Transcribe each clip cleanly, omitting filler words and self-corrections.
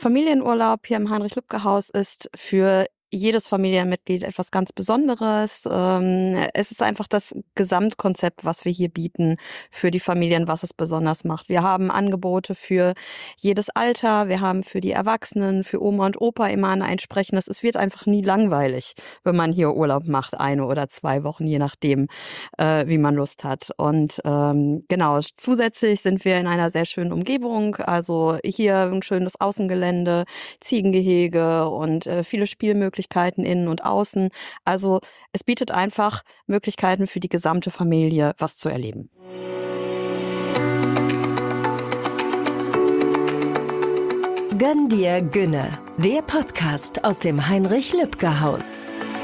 Familienurlaub hier im Heinrich-Lübke-Haus ist für jedes Familienmitglied etwas ganz Besonderes. Es ist einfach das Gesamtkonzept, was wir hier bieten für die Familien, was es besonders macht. Wir haben Angebote für jedes Alter, wir haben für die Erwachsenen, für Oma und Opa immer ein entsprechendes. Es wird einfach nie langweilig, wenn man hier Urlaub macht, 1 oder 2 Wochen, je nachdem, wie man Lust hat. Und genau, zusätzlich sind wir in einer sehr schönen Umgebung. Also hier ein schönes Außengelände, Ziegengehege und viele Spielmöglichkeiten innen und außen. Also es bietet einfach Möglichkeiten für die gesamte Familie, was zu erleben. Gönn dir Günne, der Podcast aus dem Heinrich-Lübke-Haus.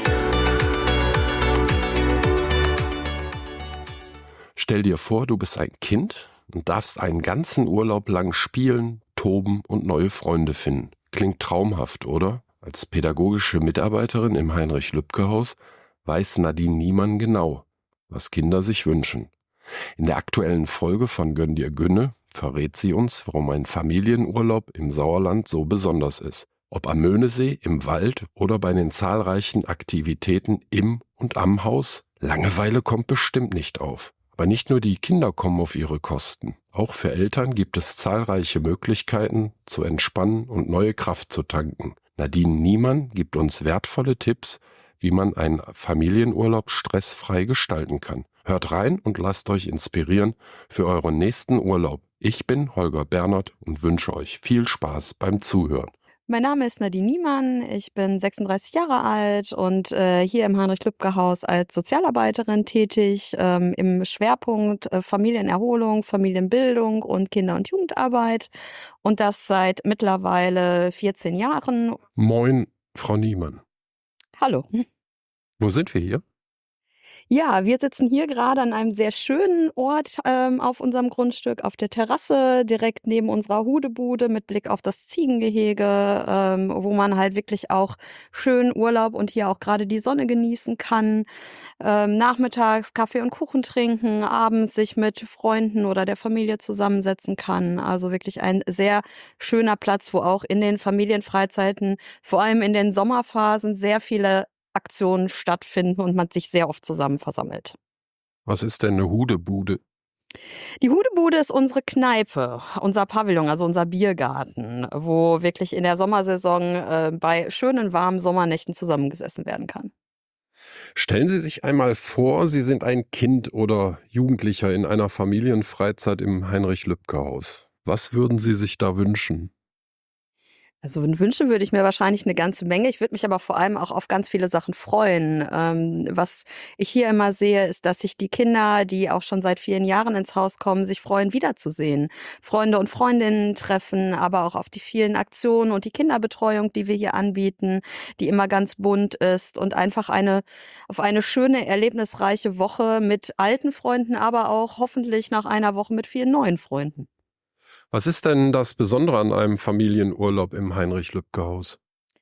Stell dir vor, du bist ein Kind und darfst einen ganzen Urlaub lang spielen, toben und neue Freunde finden. Klingt traumhaft, oder? Als pädagogische Mitarbeiterin im Heinrich-Lübke-Haus weiß Nadine Niemann genau, was Kinder sich wünschen. In der aktuellen Folge von Gönn dir Günne verrät sie uns, warum ein Familienurlaub im Sauerland so besonders ist. Ob am Möhnesee, im Wald oder bei den zahlreichen Aktivitäten im und am Haus, Langeweile kommt bestimmt nicht auf. Aber nicht nur die Kinder kommen auf ihre Kosten. Auch für Eltern gibt es zahlreiche Möglichkeiten, zu entspannen und neue Kraft zu tanken. Nadine Niemann gibt uns wertvolle Tipps, wie man einen Familienurlaub stressfrei gestalten kann. Hört rein und lasst euch inspirieren für euren nächsten Urlaub. Ich bin Holger Bernert und wünsche euch viel Spaß beim Zuhören. Mein Name ist Nadine Niemann, ich bin 36 Jahre alt und hier im Heinrich-Lübke-Haus als Sozialarbeiterin tätig, im Schwerpunkt Familienerholung, Familienbildung und Kinder- und Jugendarbeit und das seit mittlerweile 14 Jahren. Moin, Frau Niemann. Hallo. Wo sind wir hier? Ja, wir sitzen hier gerade an einem sehr schönen Ort auf unserem Grundstück, auf der Terrasse, direkt neben unserer Hudebude mit Blick auf das Ziegengehege, wo man halt wirklich auch schön Urlaub und hier auch gerade die Sonne genießen kann. Nachmittags Kaffee und Kuchen trinken, abends sich mit Freunden oder der Familie zusammensetzen kann. Also wirklich ein sehr schöner Platz, wo auch in den Familienfreizeiten, vor allem in den Sommerphasen, sehr viele Aktionen stattfinden und man sich sehr oft zusammen versammelt. Was ist denn eine Hudebude? Die Hudebude ist unsere Kneipe, unser Pavillon, also unser Biergarten, wo wirklich in der Sommersaison bei schönen warmen Sommernächten zusammengesessen werden kann. Stellen Sie sich einmal vor, Sie sind ein Kind oder Jugendlicher in einer Familienfreizeit im Heinrich-Lübke-Haus. Was würden Sie sich da wünschen? Also wünschen würde ich mir wahrscheinlich eine ganze Menge. Ich würde mich aber vor allem auch auf ganz viele Sachen freuen. Was ich hier immer sehe, ist, dass sich die Kinder, die auch schon seit vielen Jahren ins Haus kommen, sich freuen, wiederzusehen. Freunde und Freundinnen treffen, aber auch auf die vielen Aktionen und die Kinderbetreuung, die wir hier anbieten, die immer ganz bunt ist und einfach auf eine schöne, erlebnisreiche Woche mit alten Freunden, aber auch hoffentlich nach einer Woche mit vielen neuen Freunden. Was ist denn das Besondere an einem Familienurlaub im Heinrich-Lübke-Haus?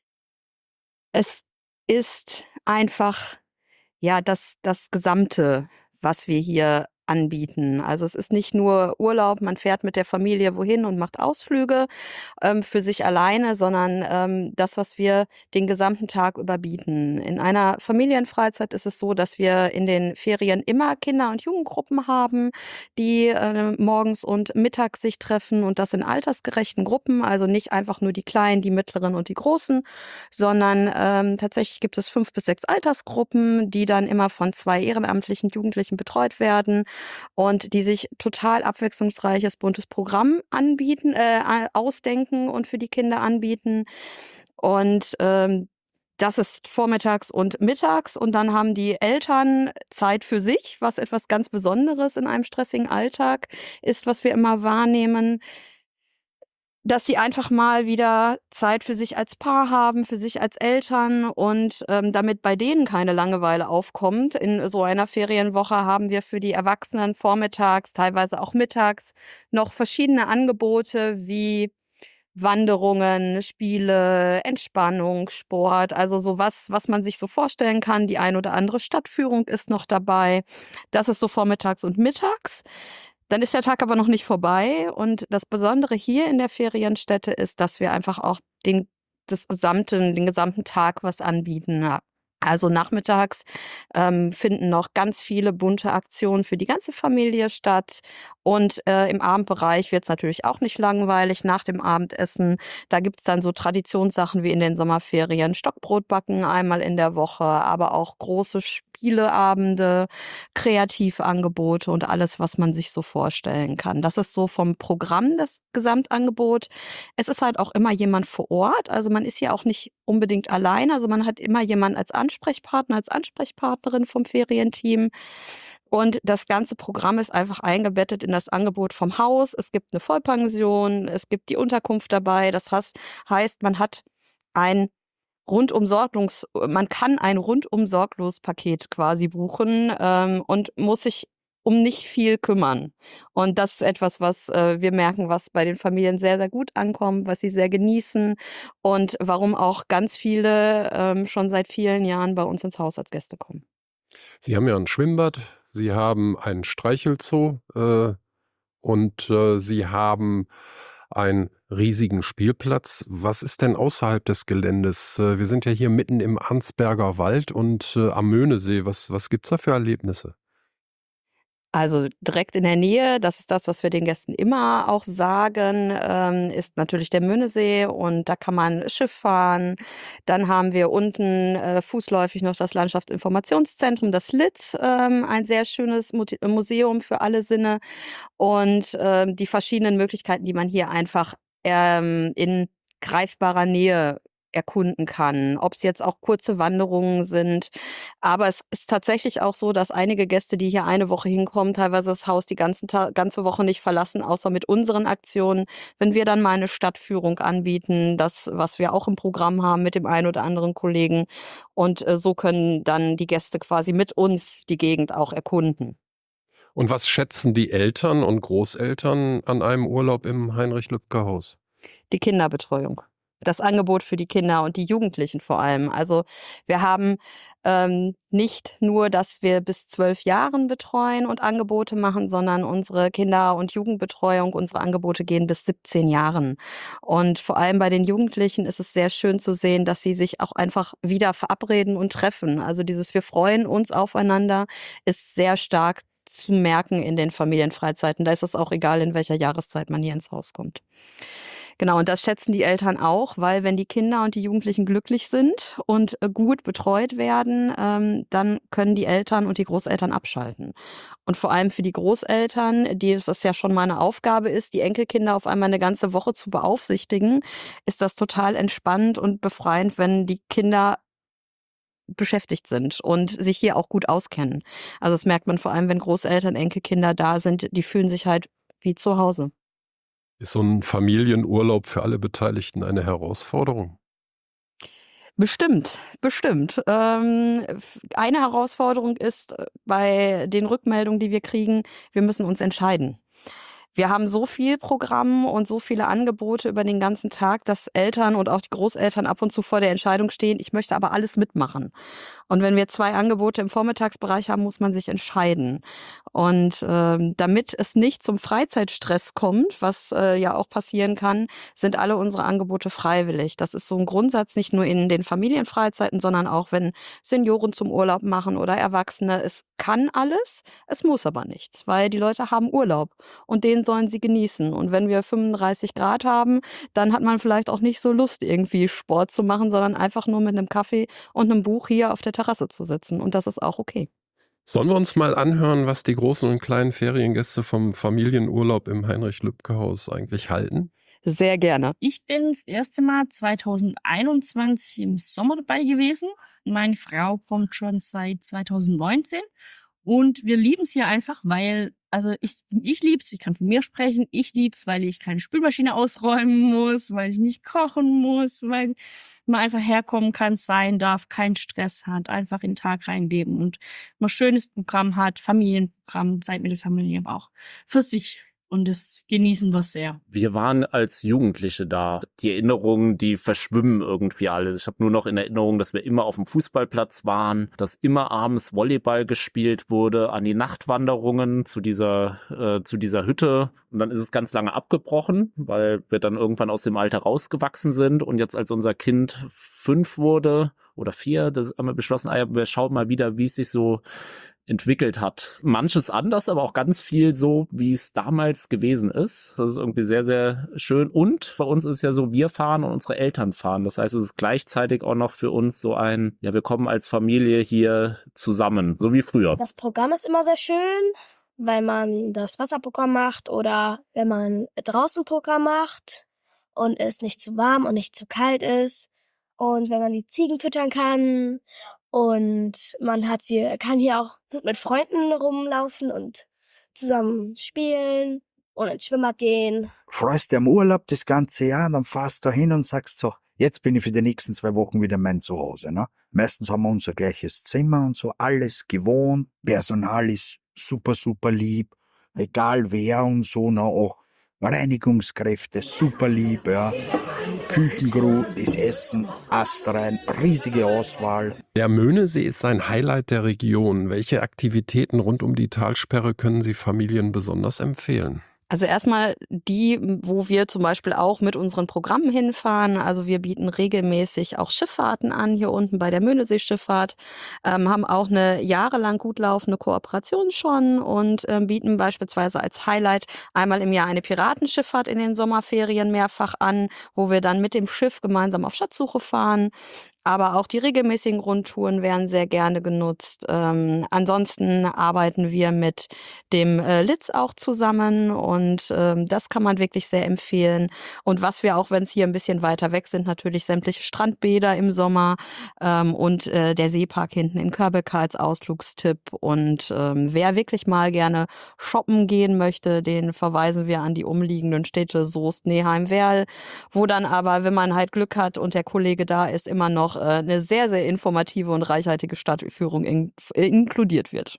Es ist einfach, ja, das Gesamte, was wir hier anbieten. Also, es ist nicht nur Urlaub, man fährt mit der Familie wohin und macht Ausflüge, für sich alleine, sondern, das, was wir den gesamten Tag über bieten. In einer Familienfreizeit ist es so, dass wir in den Ferien immer Kinder- und Jugendgruppen haben, die, morgens und mittags sich treffen und das in altersgerechten Gruppen, also nicht einfach nur die Kleinen, die Mittleren und die Großen, sondern, tatsächlich gibt es 5 bis 6 Altersgruppen, die dann immer von 2 ehrenamtlichen Jugendlichen betreut werden und die sich total abwechslungsreiches, buntes Programm anbieten ausdenken und für die Kinder anbieten. Und, das ist vormittags und mittags und dann haben die Eltern Zeit für sich, was etwas ganz Besonderes in einem stressigen Alltag ist, was wir immer wahrnehmen. Dass sie einfach mal wieder Zeit für sich als Paar haben, für sich als Eltern und, damit bei denen keine Langeweile aufkommt. In so einer Ferienwoche haben wir für die Erwachsenen vormittags, teilweise auch mittags noch verschiedene Angebote wie Wanderungen, Spiele, Entspannung, Sport, also so was man sich so vorstellen kann. Die ein oder andere Stadtführung ist noch dabei. Das ist so vormittags und mittags. Dann ist der Tag aber noch nicht vorbei und das Besondere hier in der Ferienstätte ist, dass wir einfach auch den gesamten Tag was anbieten. Ja. Also nachmittags finden noch ganz viele bunte Aktionen für die ganze Familie statt. Und im Abendbereich wird es natürlich auch nicht langweilig nach dem Abendessen. Da gibt's dann so Traditionssachen wie in den Sommerferien, Stockbrotbacken einmal in der Woche, aber auch große Spieleabende, Kreativangebote und alles, was man sich so vorstellen kann. Das ist so vom Programm das Gesamtangebot. Es ist halt auch immer jemand vor Ort. Also man ist ja auch nicht unbedingt allein. Also man hat immer jemanden als Ansprechpartner, als Ansprechpartnerin vom Ferienteam. Und das ganze Programm ist einfach eingebettet in das Angebot vom Haus. Es gibt eine Vollpension, es gibt die Unterkunft dabei. Das heißt, ein man kann ein rundum sorglos Paket quasi buchen, und muss sich um nicht viel kümmern. Und das ist etwas, was wir merken, was bei den Familien sehr, sehr gut ankommt, was sie sehr genießen und warum auch ganz viele schon seit vielen Jahren bei uns ins Haus als Gäste kommen. Sie haben ja ein Schwimmbad, Sie haben einen Streichelzoo und Sie haben einen riesigen Spielplatz. Was ist denn außerhalb des Geländes? Wir sind ja hier mitten im Arnsberger Wald und am Möhnesee. Was gibt's da für Erlebnisse? Also direkt in der Nähe, das ist das, was wir den Gästen immer auch sagen, ist natürlich der Möhnesee und da kann man Schiff fahren. Dann haben wir unten fußläufig noch das Landschaftsinformationszentrum, das LITZ, ein sehr schönes Museum für alle Sinne und die verschiedenen Möglichkeiten, die man hier einfach in greifbarer Nähe erkunden kann, ob es jetzt auch kurze Wanderungen sind. Aber es ist tatsächlich auch so, dass einige Gäste, die hier eine Woche hinkommen, teilweise das Haus die ganze Woche nicht verlassen, außer mit unseren Aktionen. Wenn wir dann mal eine Stadtführung anbieten, das, was wir auch im Programm haben mit dem einen oder anderen Kollegen. Und so können dann die Gäste quasi mit uns die Gegend auch erkunden. Und was schätzen die Eltern und Großeltern an einem Urlaub im Heinrich-Lübke-Haus? Die Kinderbetreuung. Das Angebot für die Kinder und die Jugendlichen vor allem. Also wir haben nicht nur, dass wir bis 12 Jahren betreuen und Angebote machen, sondern unsere Kinder- und Jugendbetreuung, unsere Angebote gehen bis 17 Jahren. Und vor allem bei den Jugendlichen ist es sehr schön zu sehen, dass sie sich auch einfach wieder verabreden und treffen. Also dieses Wir freuen uns aufeinander ist sehr stark zu merken in den Familienfreizeiten. Da ist es auch egal, in welcher Jahreszeit man hier ins Haus kommt. Genau, und das schätzen die Eltern auch, weil wenn die Kinder und die Jugendlichen glücklich sind und gut betreut werden, dann können die Eltern und die Großeltern abschalten. Und vor allem für die Großeltern, die das ja schon mal eine Aufgabe ist, die Enkelkinder auf einmal eine ganze Woche zu beaufsichtigen, ist das total entspannend und befreiend, wenn die Kinder beschäftigt sind und sich hier auch gut auskennen. Also das merkt man vor allem, wenn Großeltern, Enkelkinder da sind, die fühlen sich halt wie zu Hause. Ist so ein Familienurlaub für alle Beteiligten eine Herausforderung? Bestimmt, bestimmt. Eine Herausforderung ist bei den Rückmeldungen, die wir kriegen, wir müssen uns entscheiden. Wir haben so viel Programm und so viele Angebote über den ganzen Tag, dass Eltern und auch die Großeltern ab und zu vor der Entscheidung stehen, ich möchte aber alles mitmachen. Und wenn wir 2 Angebote im Vormittagsbereich haben, muss man sich entscheiden. Und damit es nicht zum Freizeitstress kommt, was ja auch passieren kann, sind alle unsere Angebote freiwillig. Das ist so ein Grundsatz, nicht nur in den Familienfreizeiten, sondern auch wenn Senioren zum Urlaub machen oder Erwachsene. Es kann alles, es muss aber nichts, weil die Leute haben Urlaub und den sollen sie genießen. Und wenn wir 35 Grad haben, dann hat man vielleicht auch nicht so Lust, irgendwie Sport zu machen, sondern einfach nur mit einem Kaffee und einem Buch hier auf der Terrasse zu sitzen. Und das ist auch okay. Sollen wir uns mal anhören, was die großen und kleinen Feriengäste vom Familienurlaub im Heinrich-Lübke-Haus eigentlich halten? Sehr gerne. Ich bin das erste Mal 2021 im Sommer dabei gewesen. Meine Frau kommt schon seit 2019 und wir lieben es hier einfach, weil, also ich lieb's, ich kann von mir sprechen, ich lieb's, weil ich keine Spülmaschine ausräumen muss, weil ich nicht kochen muss, weil man einfach herkommen kann, sein darf, keinen Stress hat, einfach in den Tag reinleben und man schönes Programm hat, Familienprogramm, Zeit mit der Familie, aber auch für sich und das genießen wir sehr. Wir waren als Jugendliche da. Die Erinnerungen, die verschwimmen irgendwie alle. Ich habe nur noch in Erinnerung, dass wir immer auf dem Fußballplatz waren, dass immer abends Volleyball gespielt wurde, an die Nachtwanderungen zu dieser Hütte. Und dann ist es ganz lange abgebrochen, weil wir dann irgendwann aus dem Alter rausgewachsen sind. Und jetzt, als unser Kind 5 wurde oder 4, das haben wir beschlossen, wir schauen mal wieder, wie es sich so entwickelt hat. Manches anders, aber auch ganz viel so, wie es damals gewesen ist. Das ist irgendwie sehr, sehr schön. Und bei uns ist ja so, wir fahren und unsere Eltern fahren. Das heißt, es ist gleichzeitig auch noch für uns so ein, ja, wir kommen als Familie hier zusammen, so wie früher. Das Programm ist immer sehr schön, weil man das Wasserprogramm macht oder wenn man draußen Programm macht und es nicht zu warm und nicht zu kalt ist. Und wenn man die Ziegen füttern kann und kann hier auch gut mit Freunden rumlaufen und zusammen spielen und ins Schwimmbad gehen. Freust du am Urlaub das ganze Jahr, dann fährst du hin und sagst so, jetzt bin ich für die nächsten 2 Wochen wieder mein Zuhause. Ne? Meistens haben wir unser gleiches Zimmer und so, alles gewohnt. Personal ist super, super lieb, egal wer und so, ne? Auch Reinigungskräfte, super lieb, ja. Küchencrew, das Essen, astrein, riesige Auswahl. Der Möhnesee ist ein Highlight der Region. Welche Aktivitäten rund um die Talsperre können Sie Familien besonders empfehlen? Also erstmal die, wo wir zum Beispiel auch mit unseren Programmen hinfahren. Also wir bieten regelmäßig auch Schifffahrten an, hier unten bei der Möhnesee-Schifffahrt, haben auch eine jahrelang gut laufende Kooperation schon und bieten beispielsweise als Highlight einmal im Jahr eine Piratenschifffahrt in den Sommerferien mehrfach an, wo wir dann mit dem Schiff gemeinsam auf Schatzsuche fahren. Aber auch die regelmäßigen Rundtouren werden sehr gerne genutzt. Ansonsten arbeiten wir mit dem Litz auch zusammen und das kann man wirklich sehr empfehlen. Und was wir auch, wenn es hier ein bisschen weiter weg sind, natürlich sämtliche Strandbäder im Sommer und der Seepark hinten in Körbecke als Ausflugstipp. Und wer wirklich mal gerne shoppen gehen möchte, den verweisen wir an die umliegenden Städte Soest, Neheim, Werl, wo dann aber, wenn man halt Glück hat und der Kollege da ist, immer noch eine sehr, sehr informative und reichhaltige Stadtführung inkludiert wird.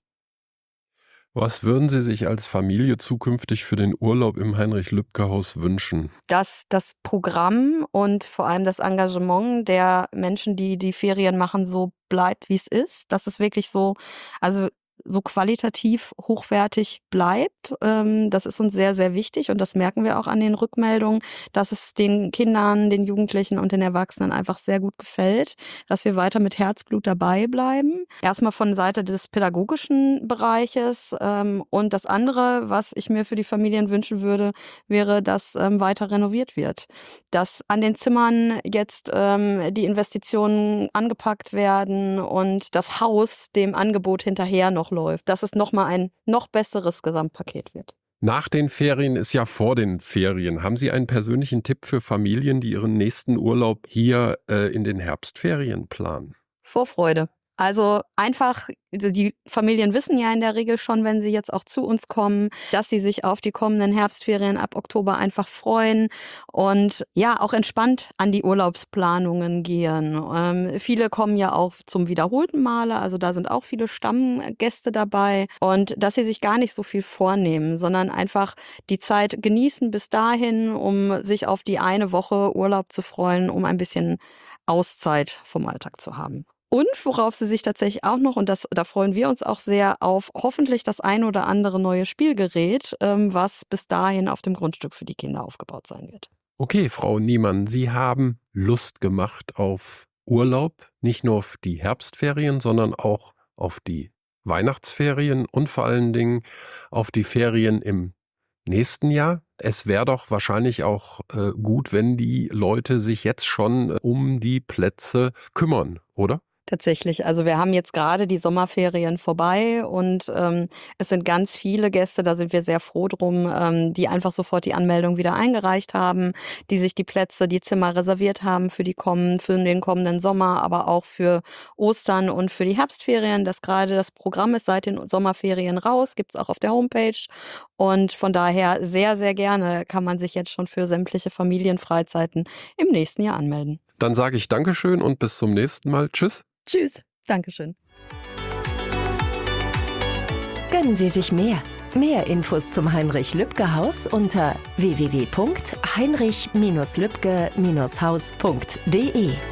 Was würden Sie sich als Familie zukünftig für den Urlaub im Heinrich-Lübke-Haus wünschen? Dass das Programm und vor allem das Engagement der Menschen, die die Ferien machen, so bleibt, wie es ist. Dass es wirklich so qualitativ hochwertig bleibt. Das ist uns sehr, sehr wichtig und das merken wir auch an den Rückmeldungen, dass es den Kindern, den Jugendlichen und den Erwachsenen einfach sehr gut gefällt, dass wir weiter mit Herzblut dabei bleiben. Erstmal von Seite des pädagogischen Bereiches und das andere, was ich mir für die Familien wünschen würde, wäre, dass weiter renoviert wird. Dass an den Zimmern jetzt die Investitionen angepackt werden und das Haus dem Angebot hinterher noch läuft, dass es nochmal ein noch besseres Gesamtpaket wird. Nach den Ferien ist ja vor den Ferien. Haben Sie einen persönlichen Tipp für Familien, die ihren nächsten Urlaub hier in den Herbstferien planen? Vorfreude. Also einfach, die Familien wissen ja in der Regel schon, wenn sie jetzt auch zu uns kommen, dass sie sich auf die kommenden Herbstferien ab Oktober einfach freuen und ja, auch entspannt an die Urlaubsplanungen gehen. Viele kommen ja auch zum wiederholten Male, also da sind auch viele Stammgäste dabei und dass sie sich gar nicht so viel vornehmen, sondern einfach die Zeit genießen bis dahin, um sich auf die eine Woche Urlaub zu freuen, um ein bisschen Auszeit vom Alltag zu haben. Und worauf sie sich tatsächlich auch noch, und da freuen wir uns auch sehr auf, hoffentlich das ein oder andere neue Spielgerät, was bis dahin auf dem Grundstück für die Kinder aufgebaut sein wird. Okay, Frau Niemann, Sie haben Lust gemacht auf Urlaub, nicht nur auf die Herbstferien, sondern auch auf die Weihnachtsferien und vor allen Dingen auf die Ferien im nächsten Jahr. Es wäre doch wahrscheinlich auch gut, wenn die Leute sich jetzt schon um die Plätze kümmern, oder? Tatsächlich. Also wir haben jetzt gerade die Sommerferien vorbei und es sind ganz viele Gäste, da sind wir sehr froh drum, die einfach sofort die Anmeldung wieder eingereicht haben, die sich die Plätze, die Zimmer reserviert haben für den kommenden Sommer, aber auch für Ostern und für die Herbstferien. Das Programm ist seit den Sommerferien raus, gibt's auch auf der Homepage und von daher sehr, sehr gerne kann man sich jetzt schon für sämtliche Familienfreizeiten im nächsten Jahr anmelden. Dann sage ich Dankeschön und bis zum nächsten Mal. Tschüss. Tschüss. Dankeschön. Gönnen Sie sich mehr. Mehr Infos zum Heinrich-Lübke-Haus unter www.heinrich-lübke-haus.de.